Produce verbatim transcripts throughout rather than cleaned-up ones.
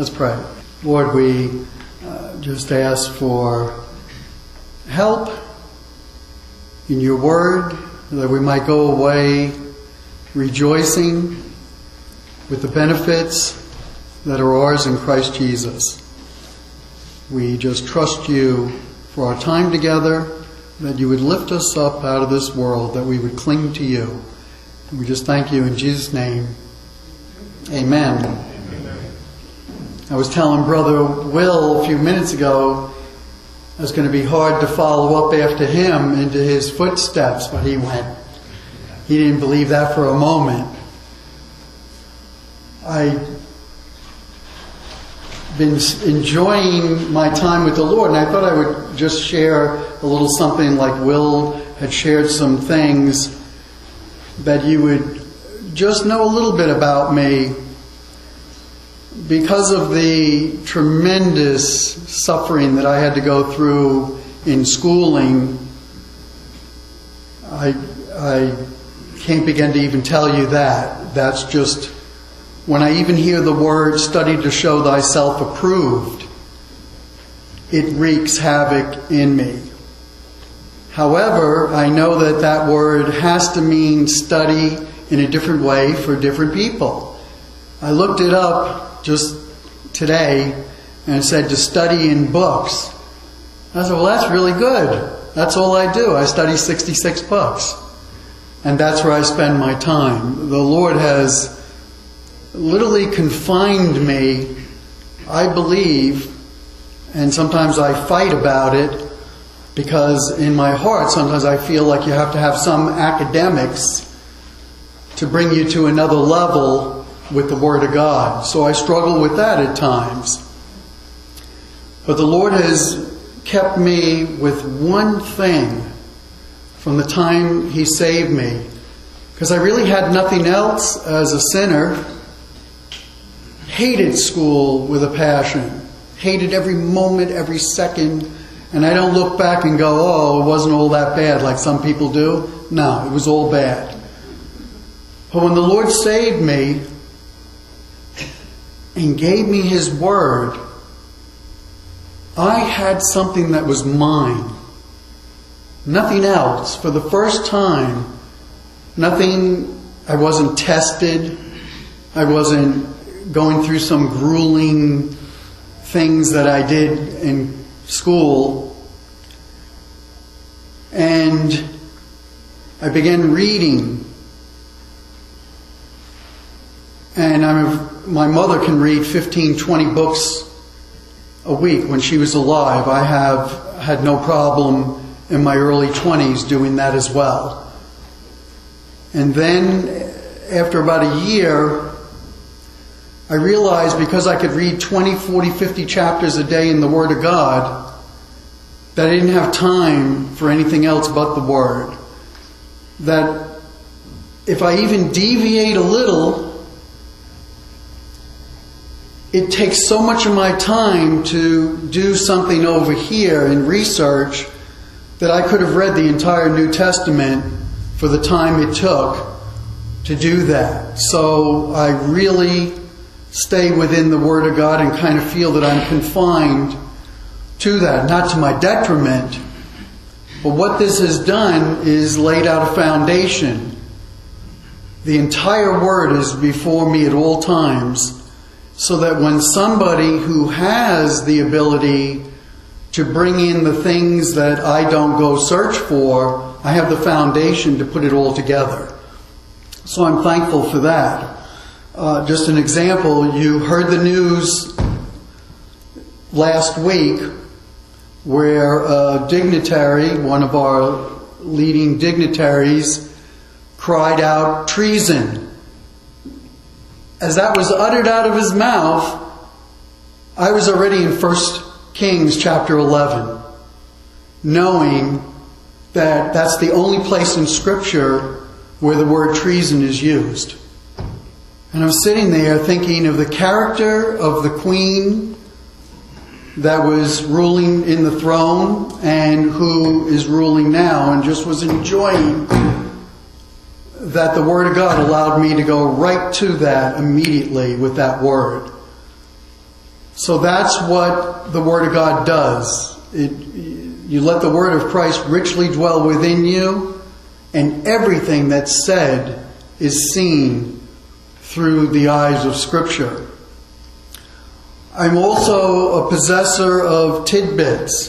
Let's pray. Lord, we uh, just ask for help in your word, that we might go away rejoicing with the benefits that are ours in Christ Jesus. We just trust you for our time together, that you would lift us up out of this world, that we would cling to you. And we just thank you in Jesus' name. Amen. Amen. I was telling Brother Will a few minutes ago, it's going to be hard to follow up after him into his footsteps, but he went. He didn't believe that for a moment. I've been enjoying my time with the Lord, and I thought I would just share a little something like Will had shared some things, that you would just know a little bit about me. Because of the tremendous suffering that I had to go through in schooling, I, I can't begin to even tell you that. That's just, when I even hear the word study to show thyself approved, it wreaks havoc in me. However, I know that that word has to mean study in a different way for different people. I looked it up just today, and it said to study in books. I said, well, that's really good. That's all I do. I study sixty-six books. And that's where I spend my time. The Lord has literally confined me, I believe, and sometimes I fight about it, because in my heart sometimes I feel like you have to have some academics to bring you to another level with the Word of God. So I struggle with that at times. But the Lord has kept me with one thing from the time He saved me, because I really had nothing else as a sinner. Hated school with a passion. Hated every moment, every second. And I don't look back and go, oh, it wasn't all that bad like some people do. No, it was all bad. But when the Lord saved me and gave me His Word, I had something that was mine. Nothing else. For the first time, nothing, I wasn't tested. I wasn't going through some grueling things that I did in school. And I began reading. And I'm, my mother can read fifteen, twenty books a week when she was alive. I have had no problem in my early twenties doing that as well. And then after about a year, I realized because I could read twenty, forty, fifty chapters a day in the Word of God, that I didn't have time for anything else but the Word. That if I even deviate a little, it takes so much of my time to do something over here in research that I could have read the entire New Testament for the time it took to do that. So I really stay within the Word of God and kind of feel that I'm confined to that, not to my detriment. But what this has done is laid out a foundation. The entire Word is before me at all times, so that when somebody who has the ability to bring in the things that I don't go search for, I have the foundation to put it all together. So I'm thankful for that. Uh, just an example, you heard the news last week where a dignitary, one of our leading dignitaries, cried out treason. As that was uttered out of his mouth, I was already in First Kings chapter eleven, knowing that that's the only place in Scripture where the word treason is used. And I was sitting there thinking of the character of the queen that was ruling in the throne and who is ruling now, and just was enjoying that the Word of God allowed me to go right to that immediately with that word. So that's what the Word of God does. It, you let the Word of Christ richly dwell within you, and everything that's said is seen through the eyes of Scripture. I'm also a possessor of tidbits.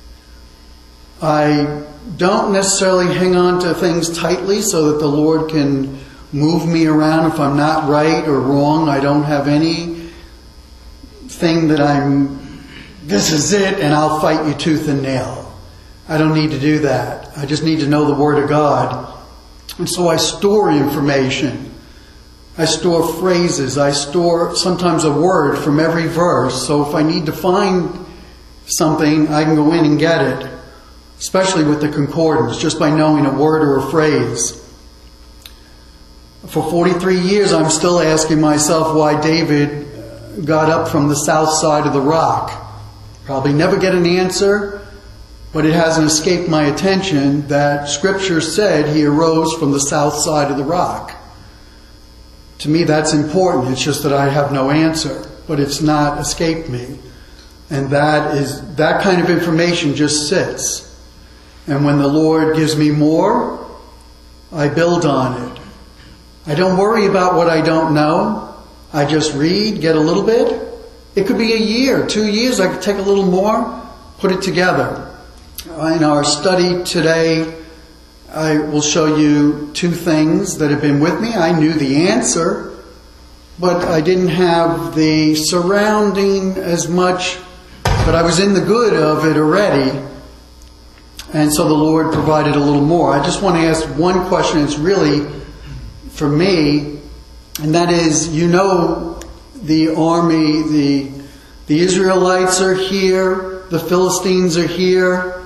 I don't necessarily hang on to things tightly so that the Lord can move me around if I'm not right or wrong. I don't have any thing that I'm, this is it, and I'll fight you tooth and nail. I don't need to do that. I just need to know the Word of God. And so I store information. I store phrases. I store sometimes a word from every verse. So if I need to find something, I can go in and get it. Especially with the concordance, just by knowing a word or a phrase. For forty-three years, I'm still asking myself why David got up from the south side of the rock. Probably never get an answer, but it hasn't escaped my attention that Scripture said he arose from the south side of the rock. To me, that's important. It's just that I have no answer, but it's not escaped me. And that is that kind of information just sits. And when the Lord gives me more, I build on it. I don't worry about what I don't know. I just read, get a little bit. It could be a year, two years. I could take a little more, put it together. In our study today, I will show you two things that have been with me. I knew the answer, but I didn't have the surrounding as much, but I was in the good of it already. And so the Lord provided a little more. I just want to ask one question. It's really for me, and that is, you know, the army, the the Israelites are here, the Philistines are here,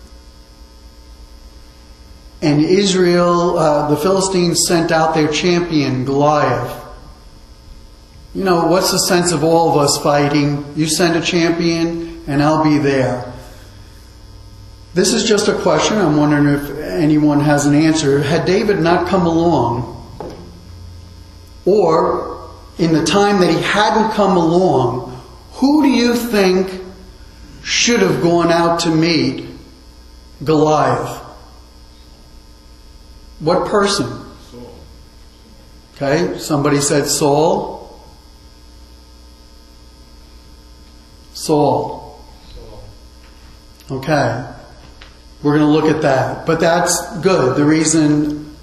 and Israel, uh, the Philistines sent out their champion, Goliath. You know, what's the sense of all of us fighting? You send a champion, and I'll be there. This is just a question. I'm wondering if anyone has an answer. Had David not come along, or in the time that he hadn't come along, who do you think should have gone out to meet Goliath? What person? Saul. Okay, somebody said Saul. Saul. Saul. Okay. We're going to look at that. But that's good. The reason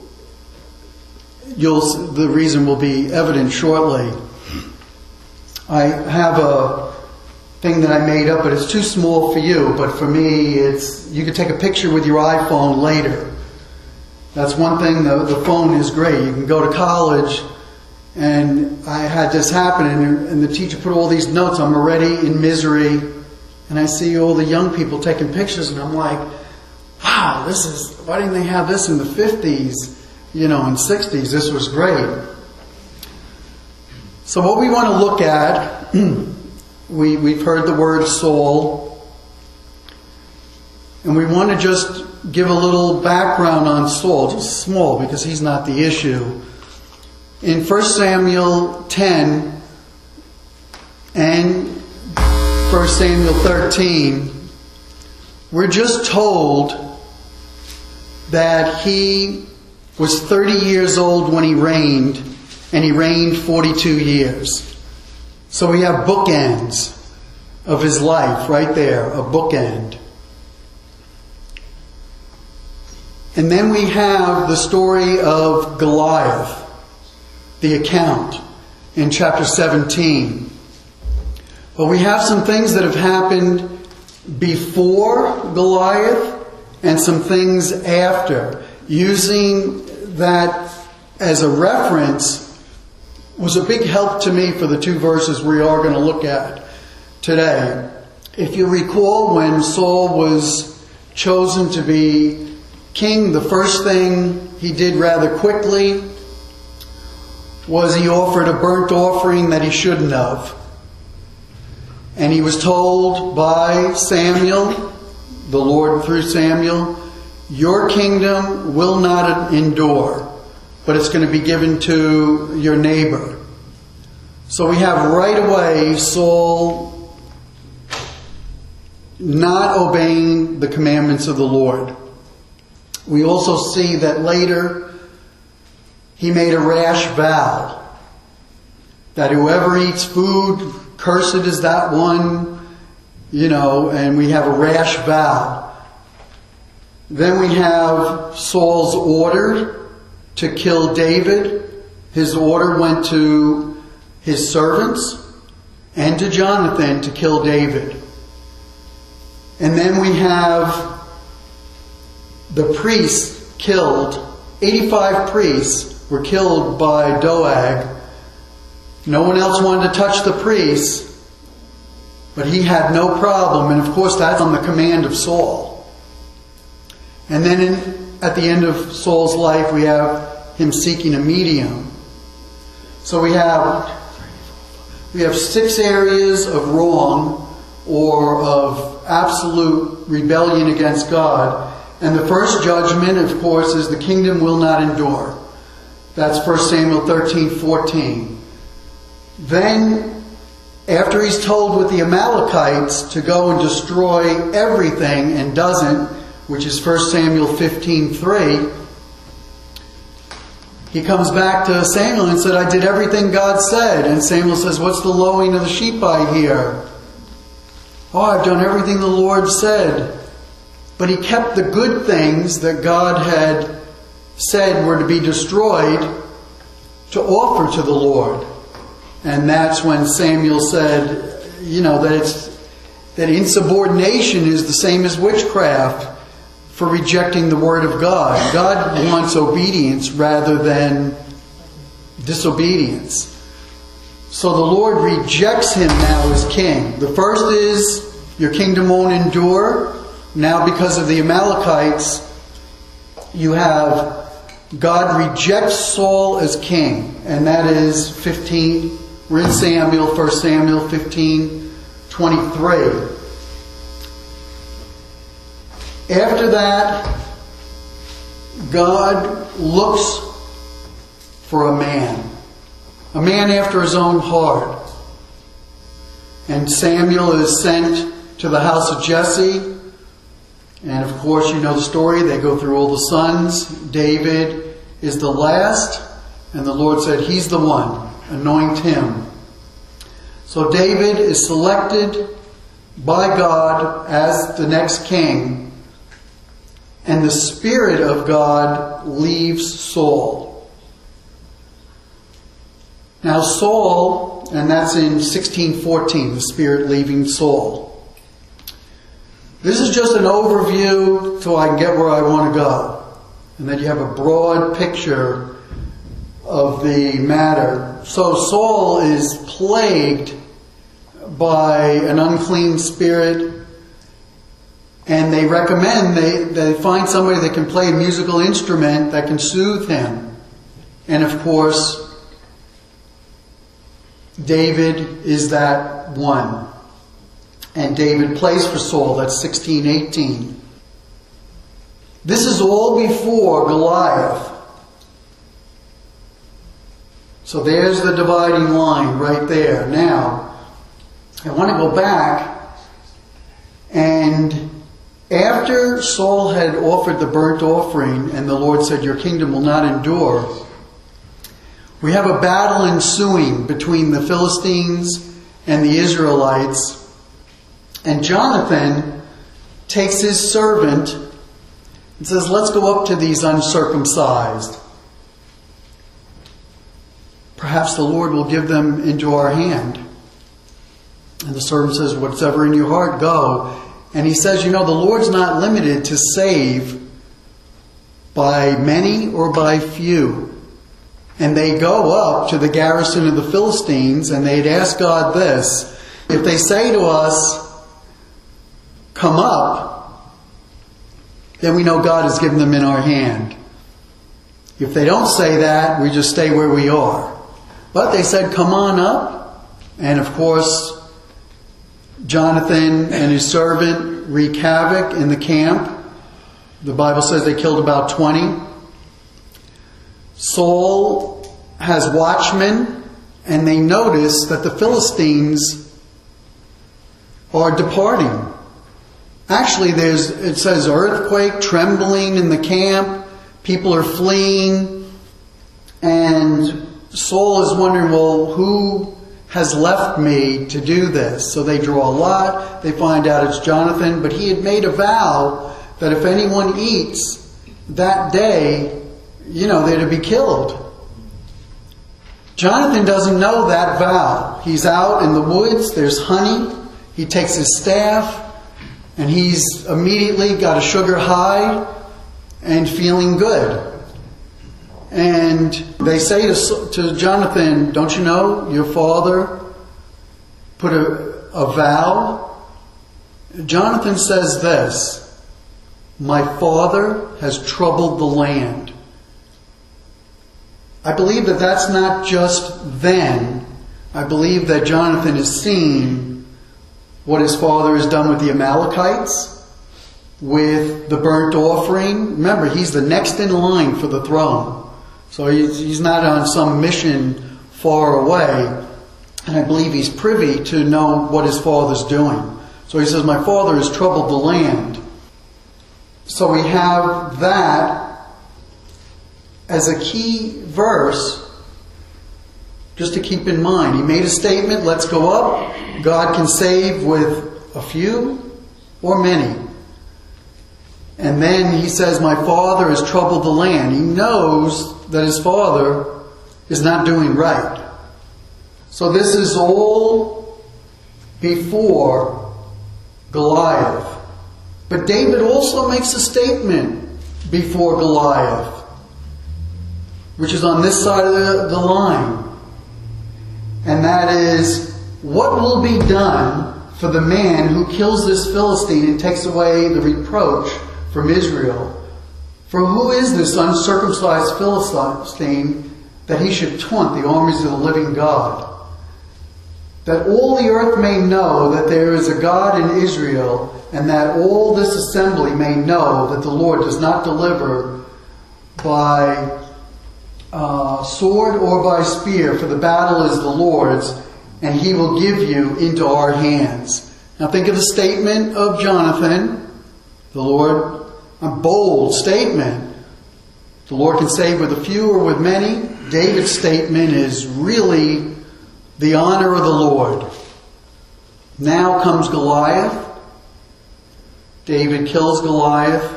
you'll the reason will be evident shortly. I have a thing that I made up, but it's too small for you. But for me, it's you can take a picture with your iPhone later. That's one thing. The, the phone is great. You can go to college, and I had this happen, and, and the teacher put all these notes. I'm already in misery. And I see all the young people taking pictures, and I'm like, wow, this is, why didn't they have this in the fifties, you know, and sixties? This was great. So what we want to look at, we, we've heard the word Saul, and we want to just give a little background on Saul, just small, because he's not the issue. In First Samuel ten and First Samuel thirteen, we're just told that he was thirty years old when he reigned, and he reigned forty-two years. So we have bookends of his life right there, a bookend. And then we have the story of Goliath, the account in chapter seventeen. But we have some things that have happened before Goliath and some things after. Using that as a reference was a big help to me for the two verses we are going to look at today. If you recall, when Saul was chosen to be king, the first thing he did rather quickly was he offered a burnt offering that he shouldn't have. And he was told by Samuel, the Lord through Samuel, your kingdom will not endure, but it's going to be given to your neighbor. So we have right away Saul not obeying the commandments of the Lord. We also see that later he made a rash vow that whoever eats food, cursed is that one, you know, and we have a rash vow. Then we have Saul's order to kill David. His order went to his servants and to Jonathan to kill David. And then we have the priests killed. eighty-five priests were killed by Doeg. No one else wanted to touch the priests, but he had no problem. And of course, that's on the command of Saul. And then in, at the end of Saul's life, we have him seeking a medium. So we have we have six areas of wrong or of absolute rebellion against God. And the first judgment, of course, is the kingdom will not endure. That's First Samuel thirteen fourteen. Then, after he's told with the Amalekites to go and destroy everything and doesn't, which is First Samuel fifteen three, he comes back to Samuel and said, I did everything God said. And Samuel says, what's the lowing of the sheep I hear? Oh, I've done everything the Lord said. But he kept the good things that God had said were to be destroyed to offer to the Lord. And that's when Samuel said, you know, that it's that insubordination is the same as witchcraft for rejecting the Word of God. God wants obedience rather than disobedience. So the Lord rejects him now as king. The first is, your kingdom won't endure. Now because of the Amalekites, you have God rejects Saul as king. And that is fifteen, we're in Samuel, First Samuel fifteen twenty-three. After that, God looks for a man. A man after his own heart. And Samuel is sent to the house of Jesse. And of course, you know the story. They go through all the sons. David is the last. And the Lord said, he's the one. Anoint him. So David is selected by God as the next king. And the Spirit of God leaves Saul. Now Saul, and that's in sixteen fourteen, the Spirit leaving Saul. This is just an overview so I can get where I want to go. And that you have a broad picture of the matter. So Saul is plagued by an unclean spirit. And they recommend they, they find somebody that can play a musical instrument that can soothe him. And of course, David is that one. And David plays for Saul. That's sixteen eighteen. This is all before Goliath. So there's the dividing line right there. Now, I want to go back and after Saul had offered the burnt offering and the Lord said, your kingdom will not endure, we have a battle ensuing between the Philistines and the Israelites. And Jonathan takes his servant and says, let's go up to these uncircumcised. Perhaps the Lord will give them into our hand. And the servant says, whatever in your heart, go. And he says, you know, the Lord's not limited to save by many or by few. And they go up to the garrison of the Philistines and they'd ask God this, if they say to us, come up, then we know God has given them in our hand. If they don't say that, we just stay where we are. But they said, come on up. And of course, Jonathan and his servant wreak havoc in the camp. The Bible says they killed about twenty. Saul has watchmen and they notice that the Philistines are departing. Actually, there's it says earthquake, trembling in the camp. People are fleeing. And Saul is wondering, well, who has left me to do this? So they draw a lot. They find out it's Jonathan. But he had made a vow that if anyone eats that day, you know, they're to be killed. Jonathan doesn't know that vow. He's out in the woods. There's honey. He takes his staff. And he's immediately got a sugar high and feeling good. And they say to, to Jonathan, don't you know your father put a, a vow? Jonathan says this, my father has troubled the land. I believe that that's not just then. I believe that Jonathan is seeing what his father has done with the Amalekites, with the burnt offering. Remember, he's the next in line for the throne. So he's, he's not on some mission far away. And I believe he's privy to know what his father's doing. So he says, my father has troubled the land. So we have that as a key verse just to keep in mind. He made a statement, let's go up. God can save with a few or many. And then he says, my father has troubled the land. He knows that his father is not doing right. So this is all before Goliath. But David also makes a statement before Goliath, which is on this side of the, the line. And that is, what will be done for the man who kills this Philistine and takes away the reproach from Israel? For who is this uncircumcised Philistine that he should taunt the armies of the living God? That all the earth may know that there is a God in Israel, and that all this assembly may know that the Lord does not deliver by uh, sword or by spear, for the battle is the Lord's, and he will give you into our hands. Now think of the statement of Jonathan. The Lord, a bold statement. The Lord can save with a few or with many. David's statement is really the honor of the Lord. Now comes Goliath. David kills Goliath.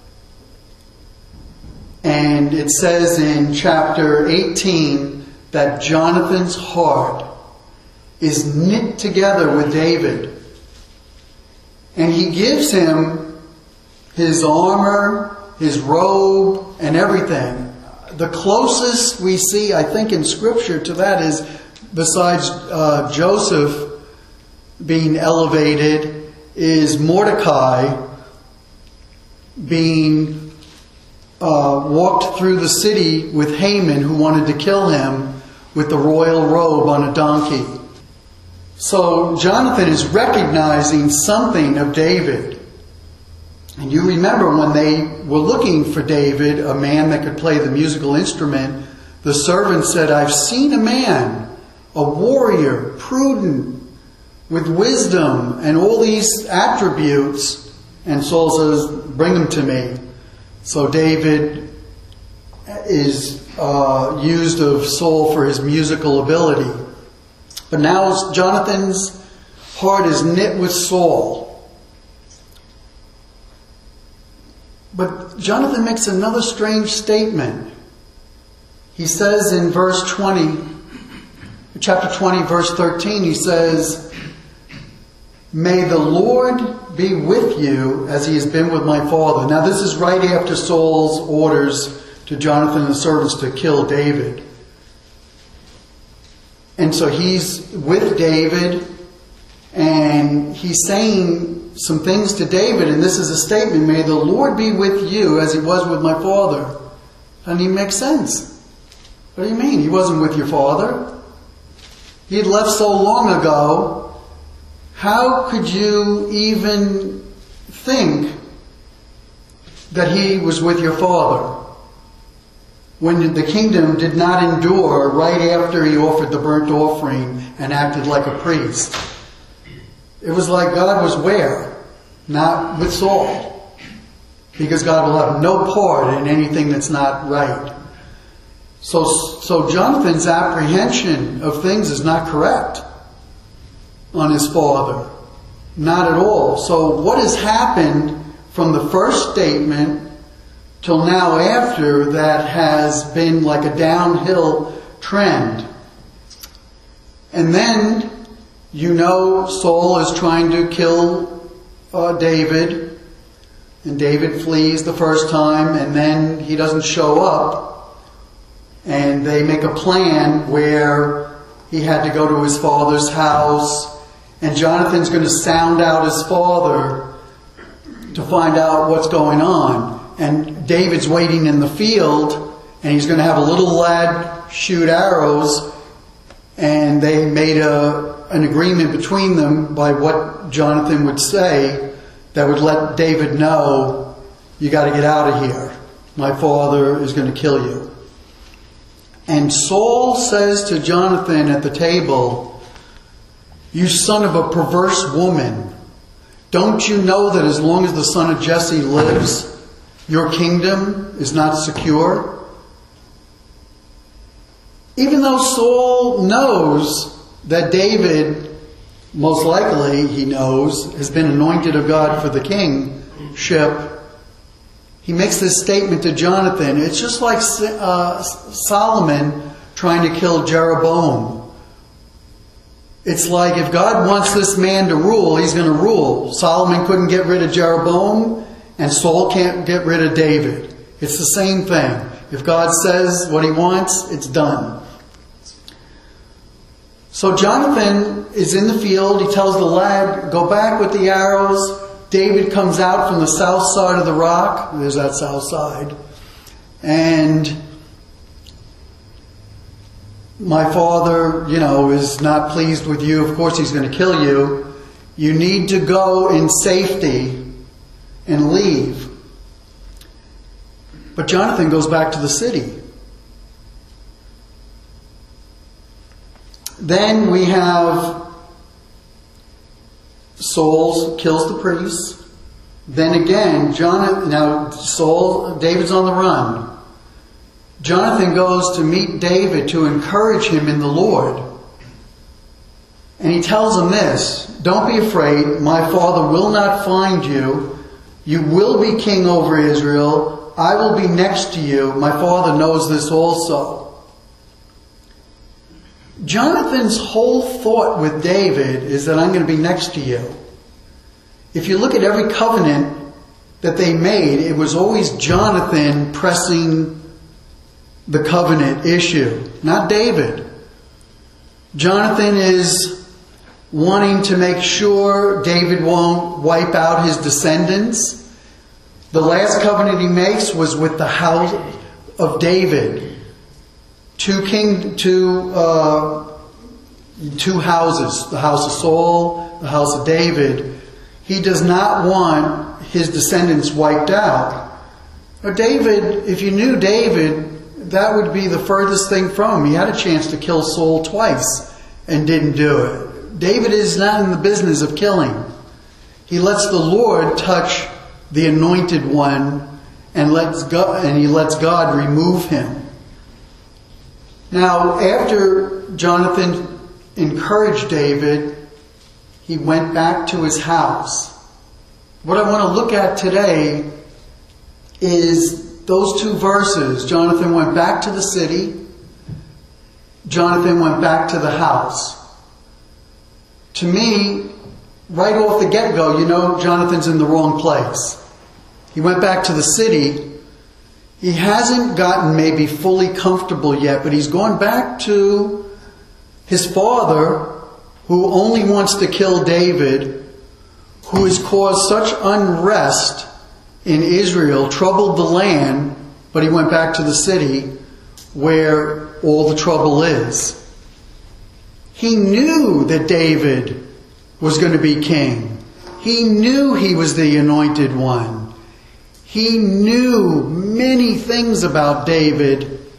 And it says in chapter eighteen that Jonathan's heart is knit together with David. And he gives him his armor, his robe, and everything. The closest we see, I think, in Scripture to that is, besides uh, Joseph being elevated, is Mordecai being uh, walked through the city with Haman, who wanted to kill him, with the royal robe on a donkey. So Jonathan is recognizing something of David. And you remember when they were looking for David, a man that could play the musical instrument, the servant said, I've seen a man, a warrior, prudent, with wisdom, and all these attributes. And Saul says, bring him to me. So David is uh, used of Saul for his musical ability. But now Jonathan's heart is knit with Saul. But Jonathan makes another strange statement. He says in verse twenty, chapter twenty, verse thirteen, he says, may the Lord be with you as he has been with my father. Now this is right after Saul's orders to Jonathan and the servants to kill David. And so he's with David, and he's saying some things to David, and this is a statement, may the Lord be with you as he was with my father. And he makes sense. What do you mean? He wasn't with your father. He had left so long ago. How could you even think that he was with your father? when the kingdom did not endure right after he offered the burnt offering and acted like a priest. It was like God was where? Not with Saul. Because God will have no part in anything that's not right. So, so Jonathan's apprehension of things is not correct on his father. Not at all. So what has happened from the first statement till now after that has been like a downhill trend. And then, you know, Saul is trying to kill uh, David. And David flees the first time, and then he doesn't show up. And they make a plan where he had to go to his father's house. And Jonathan's going to sound out his father to find out what's going on. And David's waiting in the field, and he's going to have a little lad shoot arrows. And they made a, an agreement between them by what Jonathan would say that would let David know, you got to get out of here. My father is going to kill you. And Saul says to Jonathan at the table, you son of a perverse woman, don't you know that as long as the son of Jesse lives, your kingdom is not secure? Even though Saul knows that David, most likely he knows, has been anointed of God for the kingship, he makes this statement to Jonathan. It's just like uh, Solomon trying to kill Jeroboam. It's like if God wants this man to rule, he's going to rule. Solomon couldn't get rid of Jeroboam, and Saul can't get rid of David. It's the same thing. If God says what he wants, it's done. So Jonathan is in the field. He tells the lad, go back with the arrows. David comes out from the south side of the rock. There's that south side. And my father, you know, is not pleased with you. Of course, he's going to kill you. You need to go in safety and leave. But Jonathan goes back to the city. Then we have Saul kills the priests. Then again, Jonathan, now Saul, David's on the run. Jonathan goes to meet David to encourage him in the Lord. And he tells him this, don't be afraid, my father will not find you. You will be king over Israel. I will be next to you. My father knows this also. Jonathan's whole thought with David is that I'm going to be next to you. If you look at every covenant that they made, it was always Jonathan pressing the covenant issue, not David. Jonathan is wanting to make sure David won't wipe out his descendants. The last covenant he makes was with the house of David. Two king, two, uh, two houses, the house of Saul, the house of David. He does not want his descendants wiped out. But David, if you knew David, that would be the furthest thing from him. He had a chance to kill Saul twice and didn't do it. David is not in the business of killing. He lets the Lord touch the anointed one and lets God, and he lets God remove him. Now, after Jonathan encouraged David, he went back to his house. What I want to look at today is those two verses. Jonathan went back to the city. Jonathan went back to the house. To me, right off the get-go, you know Jonathan's in the wrong place. He went back to the city. He hasn't gotten maybe fully comfortable yet, but he's gone back to his father, who only wants to kill David, who has caused such unrest in Israel, troubled the land, but he went back to the city where all the trouble is. He knew that David was going to be king. He knew he was the anointed one. He knew many things about David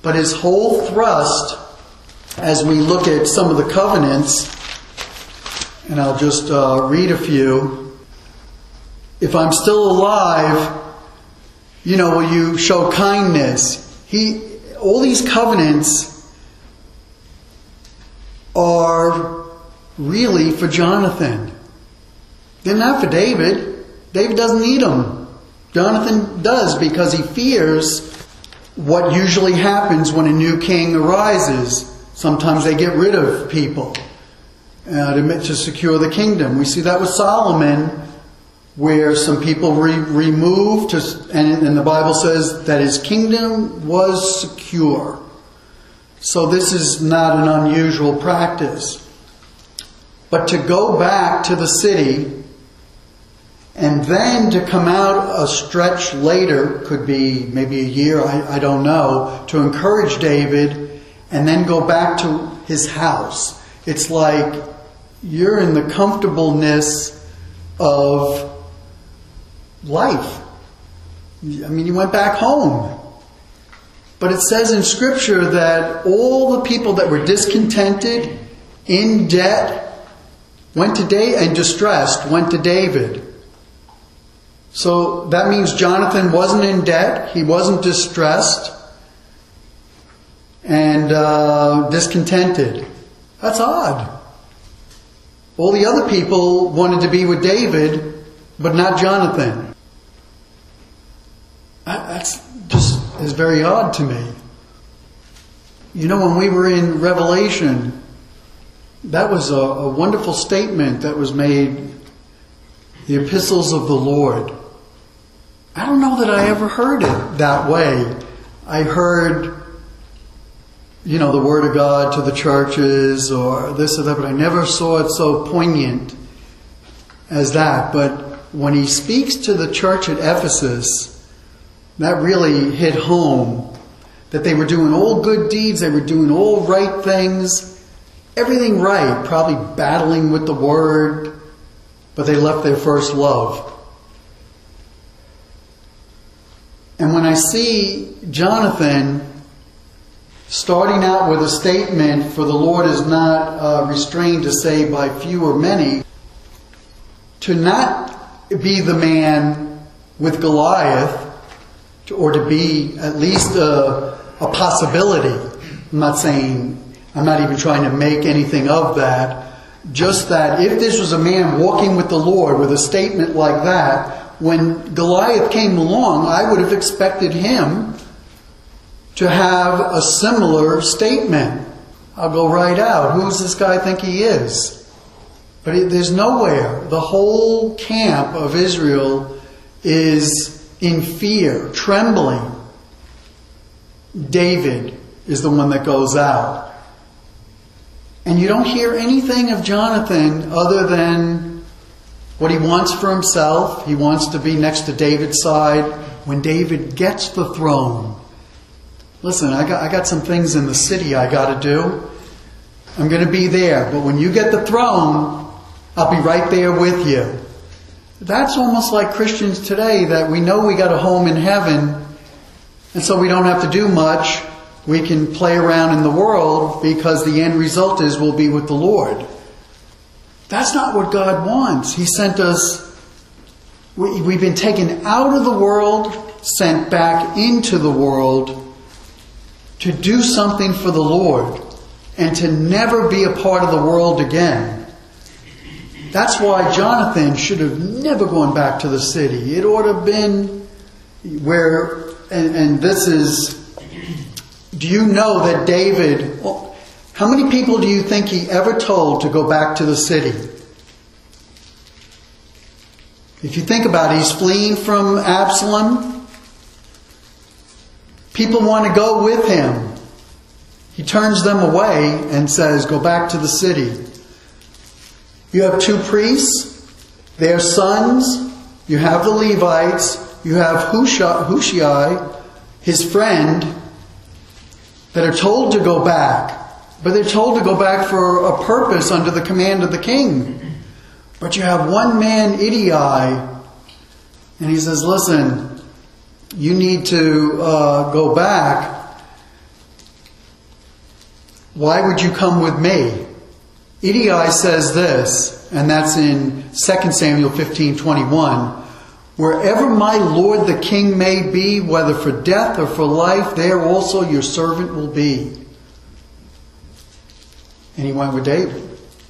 But his whole thrust, as we look at some of the covenants, and I'll just uh, read a few. If I'm still alive, you know, will you show kindness? He, all these covenants are really for Jonathan. They're not for David. David doesn't need them. Jonathan does, because he fears what usually happens when a new king arises. Sometimes they get rid of people uh, to, to secure the kingdom. We see that with Solomon, where some people re- removed, to, and, and the Bible says that his kingdom was secure. So this is not an unusual practice. But to go back to the city and then to come out a stretch later, could be maybe a year, I, I don't know, to encourage David and then go back to his house. It's like you're in the comfortableness of life. I mean, you went back home. But it says in Scripture that all the people that were discontented, in debt, went to David, and distressed, went to David. So that means Jonathan wasn't in debt, he wasn't distressed, and uh, discontented. That's odd. All the other people wanted to be with David, but not Jonathan. That's just is very odd to me. You know, when we were in Revelation, that was a, a wonderful statement that was made, the epistles of the Lord. I don't know that I ever heard it that way. I heard, you know, the Word of God to the churches or this or that, but I never saw it so poignant as that. But when he speaks to the church at Ephesus, that really hit home, that they were doing all good deeds, they were doing all right things, everything right, probably battling with the Word, but they left their first love. And when I see Jonathan starting out with a statement, for the Lord is not uh, restrained to say by few or many, to not be the man with Goliath, or to be at least a, a possibility. I'm not saying, I'm not even trying to make anything of that. Just that if this was a man walking with the Lord with a statement like that, when Goliath came along, I would have expected him to have a similar statement. I'll go right out. Who's this guy think he is? But it, there's nowhere. The whole camp of Israel is in fear, trembling. David is the one that goes out. And you don't hear anything of Jonathan other than what he wants for himself. He wants to be next to David's side when David gets the throne. Listen, I got, I got some things in the city I got to do. I'm going to be there. But when you get the throne, I'll be right there with you. That's almost like Christians today, that we know we got a home in heaven, and so we don't have to do much. We can play around in the world because the end result is we'll be with the Lord. That's not what God wants. He sent us, we, we've been taken out of the world, sent back into the world to do something for the Lord and to never be a part of the world again. That's why Jonathan should have never gone back to the city. It ought to have been where, and, and this is, do you know that David, well, how many people do you think he ever told to go back to the city? If you think about it, he's fleeing from Absalom. People want to go with him. He turns them away and says, go back to the city. You have two priests, their sons, you have the Levites, you have Hushai, his friend, that are told to go back. But they're told to go back for a purpose under the command of the king. But you have one man, Idai, and he says, listen, you need to uh, go back. why would you come with me? Idai says this, and that's in Second Samuel fifteen twenty-one. Wherever my lord the king may be, whether for death or for life, there also your servant will be. And he went with David.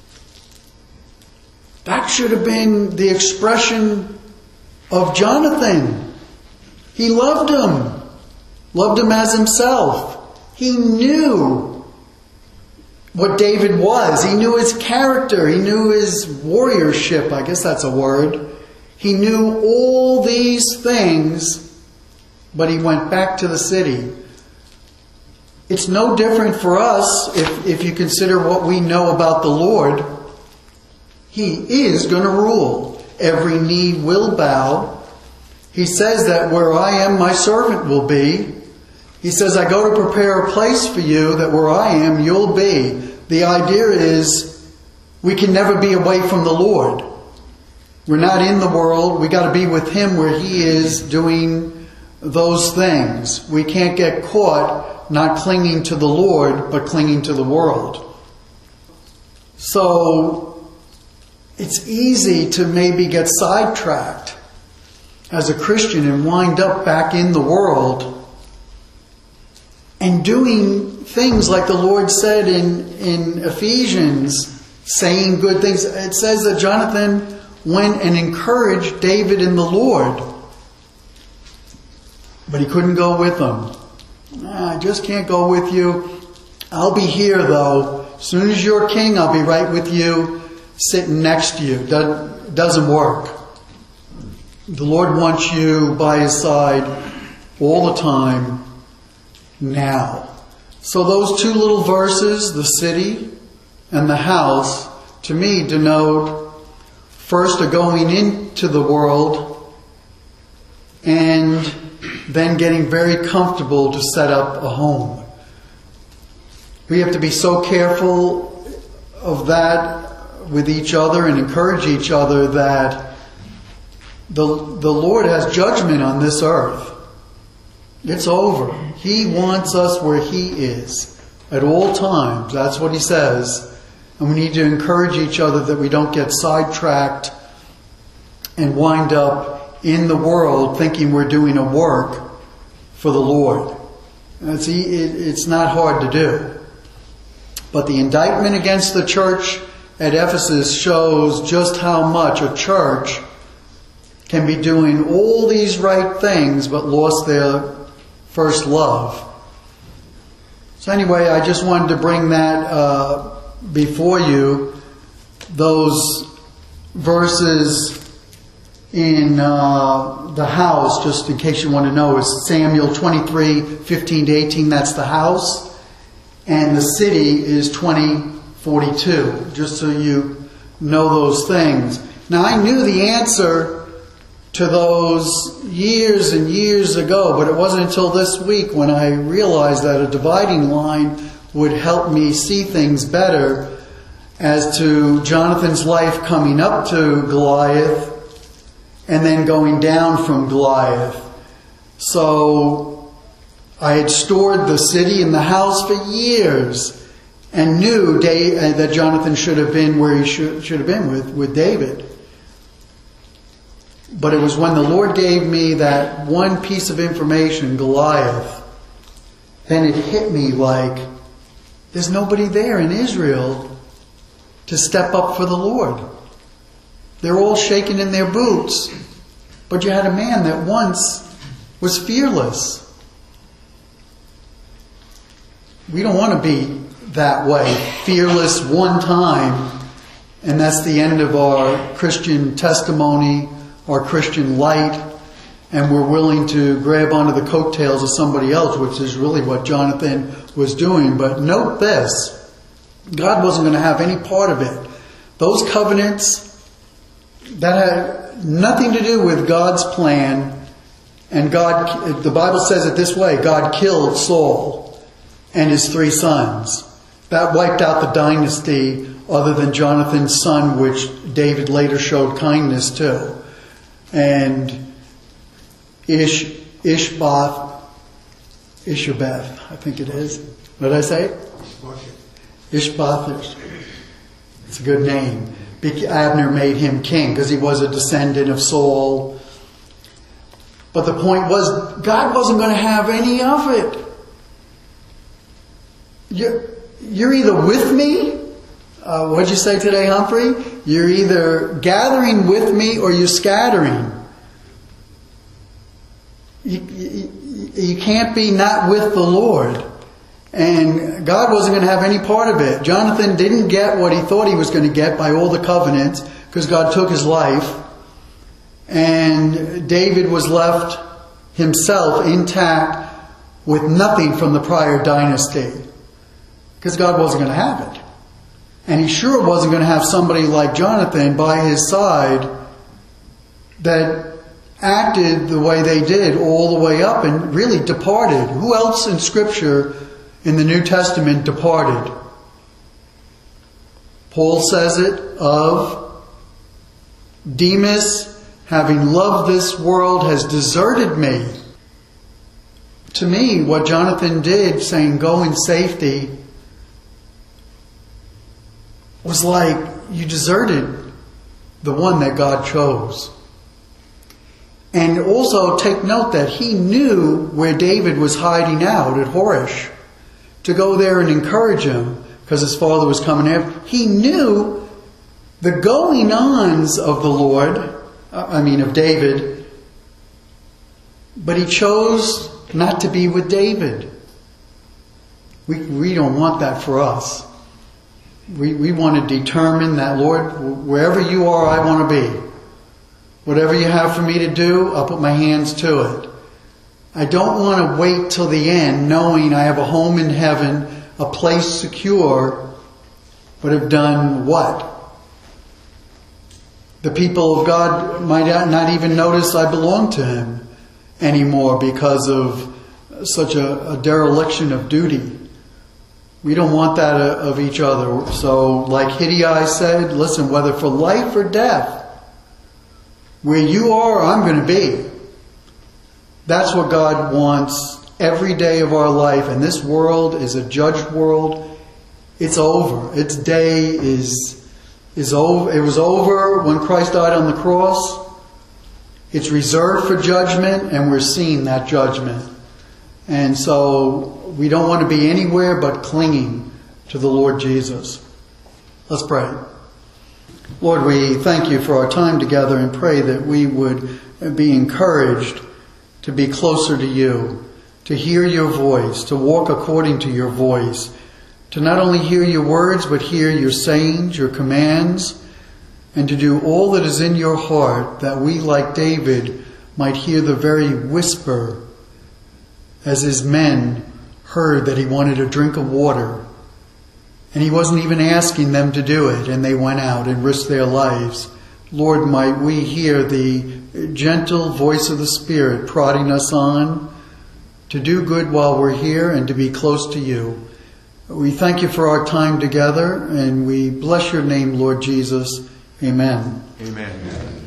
That should have been the expression of Jonathan. He loved him. Loved him as himself. He knew what David was. He knew his character. He knew his warriorship. I guess that's a word. He knew all these things, but he went back to the city. It's no different for us if, if you consider what we know about the Lord. He is going to rule. Every knee will bow. He says that where I am, my servant will be. He says, I go to prepare a place for you, that where I am, you'll be. The idea is we can never be away from the Lord. We're not in the world. We got to be with Him where He is doing those things. We can't get caught not clinging to the Lord, but clinging to the world. So it's easy to maybe get sidetracked as a Christian and wind up back in the world and doing things like the Lord said in, in Ephesians, saying good things. It says that Jonathan went and encouraged David in the Lord. But he couldn't go with them. Nah, I just can't go with you. I'll be here though. As soon as you're king, I'll be right with you, sitting next to you. That doesn't work. The Lord wants you by His side all the time, now. So those two little verses, the city and the house, to me denote first a going into the world and then getting very comfortable to set up a home. We have to be so careful of that with each other and encourage each other that the, the Lord has judgment on this earth. It's over. He wants us where He is at all times. That's what He says. And we need to encourage each other that we don't get sidetracked and wind up in the world thinking we're doing a work for the Lord. It's, it's not hard to do. But the indictment against the church at Ephesus shows just how much a church can be doing all these right things but lost their first love. So anyway, I just wanted to bring that uh, before you. Those verses in uh, the house, just in case you want to know, is Samuel twenty-three, fifteen to eighteen. That's the house. And the city is twenty, forty-two. Just so you know those things. Now I knew the answer to those years and years ago, but it wasn't until this week when I realized that a dividing line would help me see things better as to Jonathan's life coming up to Goliath and then going down from Goliath. So I had stored the city and the house for years and knew that Jonathan should have been where he should, should have been with, with David. But it was when the Lord gave me that one piece of information, Goliath, then it hit me like, there's nobody there in Israel to step up for the Lord. They're all shaking in their boots. But you had a man that once was fearless. We don't want to be that way, fearless one time, and that's the end of our Christian testimony, our Christian light, and we're willing to grab onto the coattails of somebody else, which is really what Jonathan was doing. But note this, God wasn't going to have any part of it. Those covenants, that had nothing to do with God's plan, and God, the Bible says it this way, God killed Saul and his three sons. That wiped out the dynasty other than Jonathan's son, which David later showed kindness to. And Ish, Ishboth, Ishabeth, I think it is. What did I say? Ishbosheth. It's a good name. Abner made him king because he was a descendant of Saul. But the point was, God wasn't going to have any of it. You're, you're either with me, uh, what'd you say today, Humphrey? You're either gathering with me or you're scattering. You, you, you can't be not with the Lord. And God wasn't going to have any part of it. Jonathan didn't get what he thought he was going to get by all the covenants because God took his life. And David was left himself intact with nothing from the prior dynasty because God wasn't going to have it. And he sure wasn't going to have somebody like Jonathan by his side that acted the way they did all the way up and really departed. Who else in Scripture in the New Testament departed? Paul says it of Demas, having loved this world, has deserted me. To me, what Jonathan did, saying go in safety, was like you deserted the one that God chose. And also take note that he knew where David was hiding out at Horish to go there and encourage him because his father was coming after. He knew the going-ons of the Lord, I mean of David, but he chose not to be with David. We we don't want that for us. We we want to determine that, Lord, wherever you are, I want to be. Whatever you have for me to do, I'll put my hands to it. I don't want to wait till the end knowing I have a home in heaven, a place secure, but have done what? The people of God might not even notice I belong to Him anymore because of such a, a dereliction of duty. We don't want that of each other. So, like Hiddai said, listen, whether for life or death, where you are, I'm going to be. That's what God wants every day of our life. And this world is a judged world. It's over. Its day is, is over. It was over when Christ died on the cross. It's reserved for judgment, and we're seeing that judgment. And so we don't want to be anywhere but clinging to the Lord Jesus. Let's pray. Lord, we thank you for our time together and pray that we would be encouraged to be closer to you, to hear your voice, to walk according to your voice, to not only hear your words, but hear your sayings, your commands, and to do all that is in your heart, that we, like David, might hear the very whisper as his men heard that he wanted a drink of water. And he wasn't even asking them to do it, and they went out and risked their lives. Lord, might we hear the gentle voice of the Spirit prodding us on to do good while we're here and to be close to you. We thank you for our time together, and we bless your name, Lord Jesus. Amen. Amen.